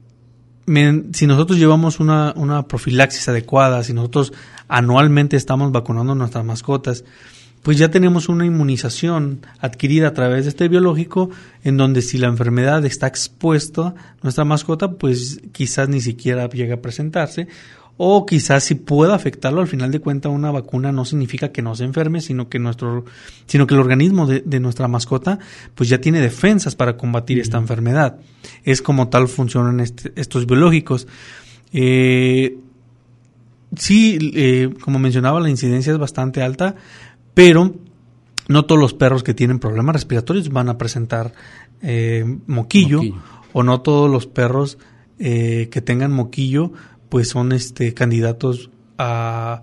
si nosotros llevamos una, una profilaxis adecuada, si nosotros anualmente estamos vacunando a nuestras mascotas, pues ya tenemos una inmunización adquirida a través de este biológico, en donde si la enfermedad está expuesta nuestra mascota, pues quizás ni siquiera llegue a presentarse, o quizás si pueda afectarlo. Al final de cuentas, una vacuna no significa que no se enferme, sino que nuestro, sino que el organismo de, de nuestra mascota, pues ya tiene defensas para combatir esta enfermedad. Es como tal funcionan este, estos biológicos. Eh, sí, eh, como mencionaba, la incidencia es bastante alta, pero no todos los perros que tienen problemas respiratorios van a presentar eh, moquillo, moquillo, o no todos los perros eh, que tengan moquillo pues son este candidatos a,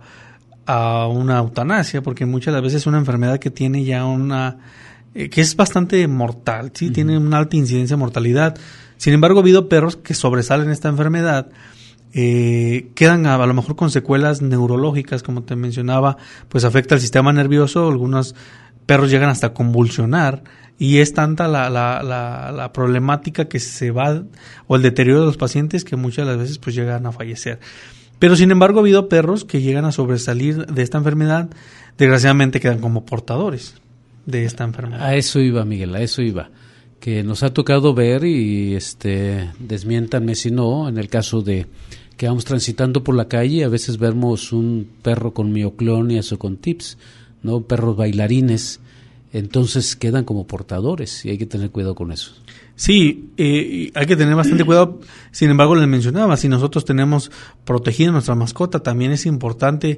a una eutanasia, porque muchas de las veces es una enfermedad que tiene ya una eh, que es bastante mortal, sí, uh-huh. Tiene una alta incidencia de mortalidad. Sin embargo, ha habido perros que sobresalen esta enfermedad, eh, quedan a, a lo mejor con secuelas neurológicas, como te mencionaba, pues afecta el sistema nervioso. Algunos perros llegan hasta convulsionar, y es tanta la, la, la, la problemática que se va, o el deterioro de los pacientes, que muchas de las veces pues llegan a fallecer. Pero sin embargo ha habido perros que llegan a sobresalir de esta enfermedad, desgraciadamente quedan como portadores de esta enfermedad. A eso iba, Miguel, a eso iba, que nos ha tocado ver, y este desmiéntanme si no, en el caso de que vamos transitando por la calle, a veces vemos un perro con mioclonias o con tips, ¿no? Perros bailarines, entonces quedan como portadores y hay que tener cuidado con eso. Sí, eh, hay que tener bastante cuidado. Sin embargo, les mencionaba, si nosotros tenemos protegida nuestra mascota, también es importante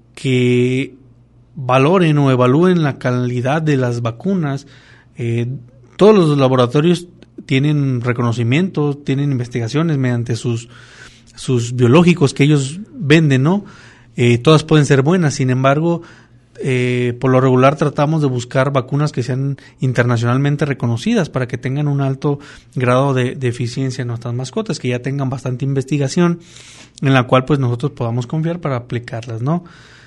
que valoren o evalúen la calidad de las vacunas. Eh, todos los laboratorios tienen reconocimiento, tienen investigaciones mediante sus, sus biológicos que ellos venden, ¿no? Eh, todas pueden ser buenas, sin embargo, Eh, por lo regular tratamos de buscar vacunas que sean internacionalmente reconocidas para que tengan un alto grado de, de eficiencia en nuestras mascotas, que ya tengan bastante investigación en la cual pues nosotros podamos confiar para aplicarlas, ¿no?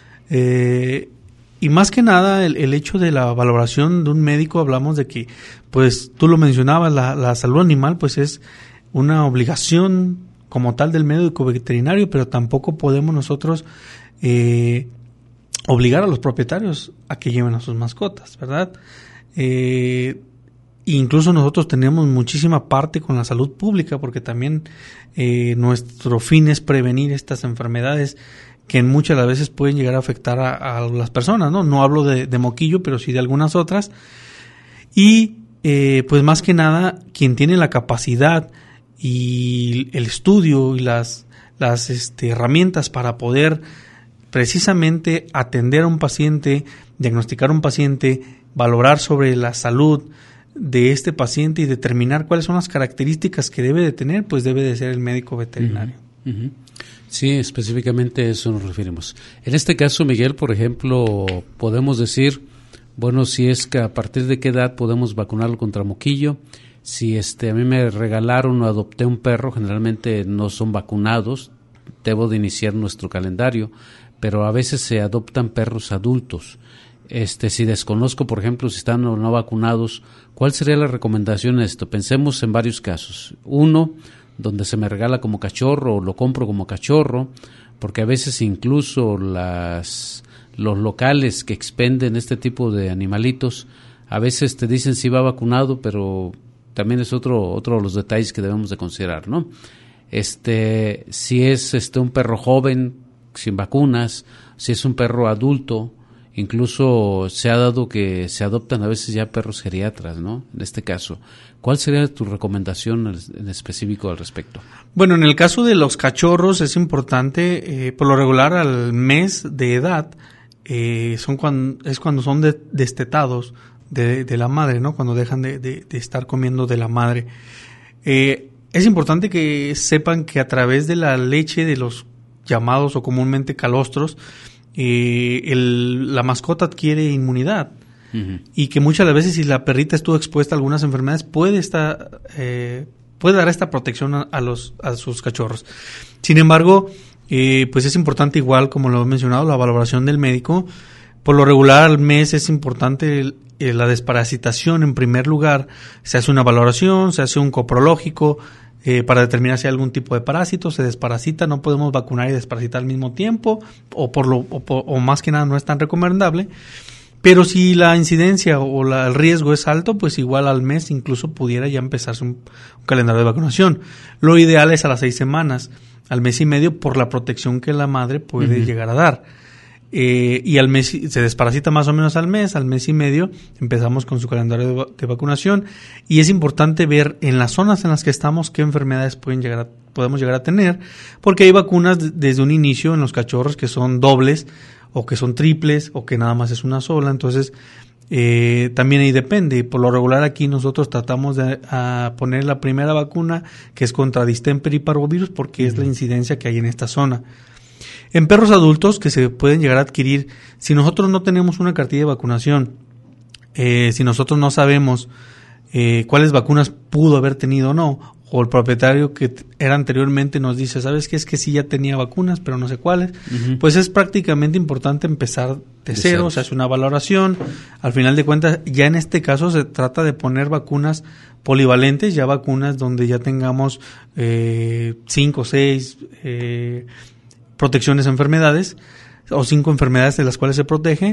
Eh, y más que nada el, el hecho de la valoración de un médico, hablamos de que, pues tú lo mencionabas, la, la salud animal pues es una obligación como tal del médico veterinario, pero tampoco podemos nosotros eh, obligar a los propietarios a que lleven a sus mascotas, ¿verdad? Eh, incluso nosotros tenemos muchísima parte con la salud pública, porque también eh, nuestro fin es prevenir estas enfermedades que en muchas de las veces pueden llegar a afectar a, a las personas, ¿no? No hablo de, de moquillo, pero sí de algunas otras. Y eh, pues más que nada, quien tiene la capacidad y el estudio y las, las este, herramientas para poder precisamente atender a un paciente, diagnosticar a un paciente, valorar sobre la salud de este paciente y determinar cuáles son las características que debe de tener, pues debe de ser el médico veterinario. Uh-huh. Uh-huh. Sí, específicamente a eso nos referimos. En este caso, Miguel, por ejemplo, podemos decir, bueno, si es que a partir de qué edad podemos vacunarlo contra moquillo. Si este a mí me regalaron o adopté un perro, generalmente no son vacunados, debo de iniciar nuestro calendario, pero a veces se adoptan perros adultos. Este, si desconozco, por ejemplo, si están o no vacunados, ¿cuál sería la recomendación en esto? Pensemos en varios casos. Uno, donde se me regala como cachorro o lo compro como cachorro, porque a veces incluso las los locales que expenden este tipo de animalitos, a veces te dicen si va vacunado, pero también es otro otro de los detalles que debemos de considerar, ¿no? Este, si es este un perro joven sin vacunas, si es un perro adulto, incluso se ha dado que se adoptan a veces ya perros geriatras, ¿no? En este caso, ¿cuál sería tu recomendación en específico al respecto? Bueno, en el caso de los cachorros es importante, eh, por lo regular al mes de edad, eh, son cuando, es cuando son de, destetados de, de la madre, ¿no? Cuando dejan de, de, de estar comiendo de la madre. Eh, es importante que sepan que a través de la leche de los llamados o comúnmente calostros, eh, el, la mascota adquiere inmunidad. Uh-huh. Y que muchas de las veces si la perrita estuvo expuesta a algunas enfermedades puede estar eh, puede dar esta protección a, a los a sus cachorros. Sin embargo, eh, pues es importante, igual como lo he mencionado, la valoración del médico. Por lo regular al mes es importante el, el, la desparasitación. En primer lugar, se hace una valoración, se hace un coprológico eh, para determinar si hay algún tipo de parásito, se desparasita. No podemos vacunar y desparasitar al mismo tiempo, o por lo o, o más que nada no es tan recomendable. Pero si la incidencia o la, el riesgo es alto, pues igual al mes incluso pudiera ya empezarse un, un calendario de vacunación. Lo ideal es a las seis semanas, al mes y medio, por la protección que la madre puede uh-huh. llegar a dar. Eh, y al mes se desparasita más o menos al mes, al mes y medio empezamos con su calendario de, de vacunación. Y es importante ver en las zonas en las que estamos qué enfermedades pueden llegar a, podemos llegar a tener, porque hay vacunas d- desde un inicio en los cachorros que son dobles, o que son triples, o que nada más es una sola. Entonces eh, también ahí depende. Por lo regular aquí nosotros tratamos de a poner la primera vacuna, que es contra distemper y parvovirus, porque uh-huh. es la incidencia que hay en esta zona. En perros adultos que se pueden llegar a adquirir, si nosotros no tenemos una cartilla de vacunación, eh, si nosotros no sabemos eh, cuáles vacunas pudo haber tenido o no, o el propietario que era anteriormente nos dice, ¿sabes qué? Es que sí ya tenía vacunas, pero no sé cuáles. Uh-huh. Pues es prácticamente importante empezar de, de cero, se hace una valoración. Al final de cuentas, ya en este caso se trata de poner vacunas polivalentes, ya vacunas donde ya tengamos eh, cinco o seis eh, protecciones a enfermedades, o cinco enfermedades de las cuales se protege,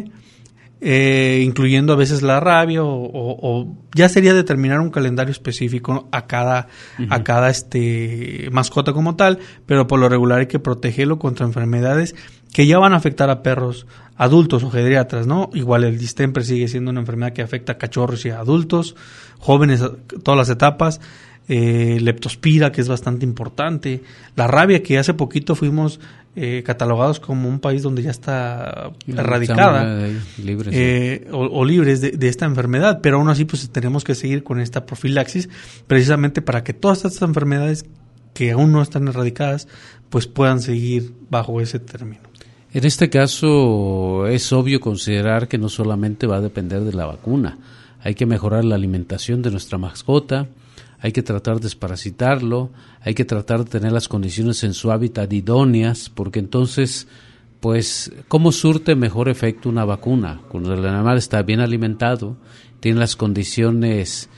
Eh, incluyendo a veces la rabia, o, o, o ya sería determinar un calendario específico a cada uh-huh. a cada este mascota como tal, pero por lo regular hay que protegerlo contra enfermedades que ya van a afectar a perros adultos o geriatras, ¿no? Igual el distemper sigue siendo una enfermedad que afecta a cachorros y a adultos, jóvenes, todas las etapas. Eh, leptospira, que es bastante importante, la rabia, que hace poquito fuimos eh, catalogados como un país donde ya está erradicada libre, eh, sí. o, o libres de, de esta enfermedad, pero aún así pues tenemos que seguir con esta profilaxis precisamente para que todas estas enfermedades que aún no están erradicadas pues puedan seguir bajo ese término. En este caso es obvio considerar que no solamente va a depender de la vacuna, hay que mejorar la alimentación de nuestra mascota, hay que tratar de desparasitarlo, hay que tratar de tener las condiciones en su hábitat idóneas, porque entonces, pues, ¿cómo surte mejor efecto una vacuna? Cuando el animal está bien alimentado, tiene las condiciones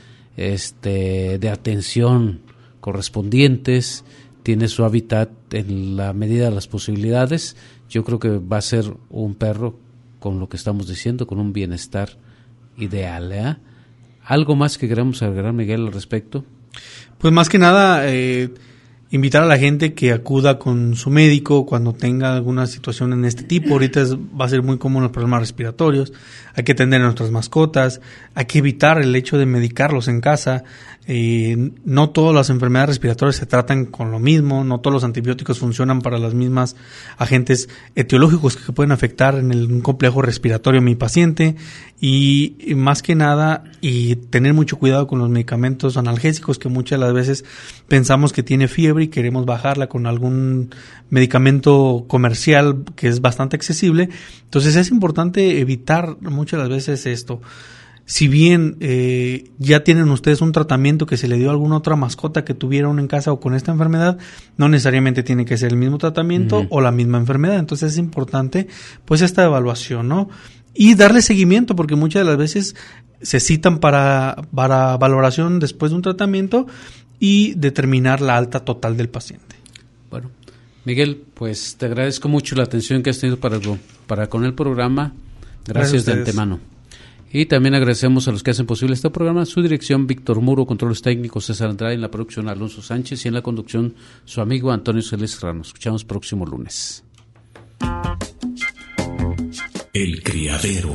este, de atención correspondientes, tiene su hábitat en la medida de las posibilidades, yo creo que va a ser un perro, con lo que estamos diciendo, con un bienestar ideal, ¿eh? ¿Algo más que queramos agregar, Miguel, al respecto? Pues más que nada, eh, invitar a la gente que acuda con su médico cuando tenga alguna situación en este tipo. Ahorita es, va a ser muy común los problemas respiratorios. Hay que atender a nuestras mascotas. Hay que evitar el hecho de medicarlos en casa. Eh, no todas las enfermedades respiratorias se tratan con lo mismo. No todos los antibióticos funcionan para las mismas agentes etiológicos que pueden afectar en el, un complejo respiratorio a mi paciente. Y, y más que nada, y tener mucho cuidado con los medicamentos analgésicos, que muchas de las veces pensamos que tiene fiebre y queremos bajarla con algún medicamento comercial que es bastante accesible. Entonces es importante evitar muchas de las veces esto. Si bien eh, ya tienen ustedes un tratamiento que se le dio a alguna otra mascota que tuvieron en casa o con esta enfermedad, no necesariamente tiene que ser el mismo tratamiento uh-huh. o la misma enfermedad. Entonces es importante pues esta evaluación, ¿no? Y darle seguimiento, porque muchas de las veces se citan para, para valoración después de un tratamiento y determinar la alta total del paciente. Bueno, Miguel, pues te agradezco mucho la atención que has tenido para, para con el programa. Gracias, Gracias de antemano. Y también agradecemos a los que hacen posible este programa. Su dirección, Víctor Muro, controles técnicos, César Andrade, en la producción, Alonso Sánchez, y en la conducción, su amigo Antonio Celes Serrano. Escuchamos próximo lunes. El Criadero.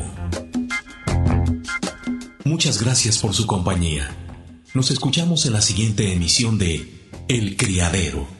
Muchas gracias por su compañía. Nos escuchamos en la siguiente emisión de El Criadero.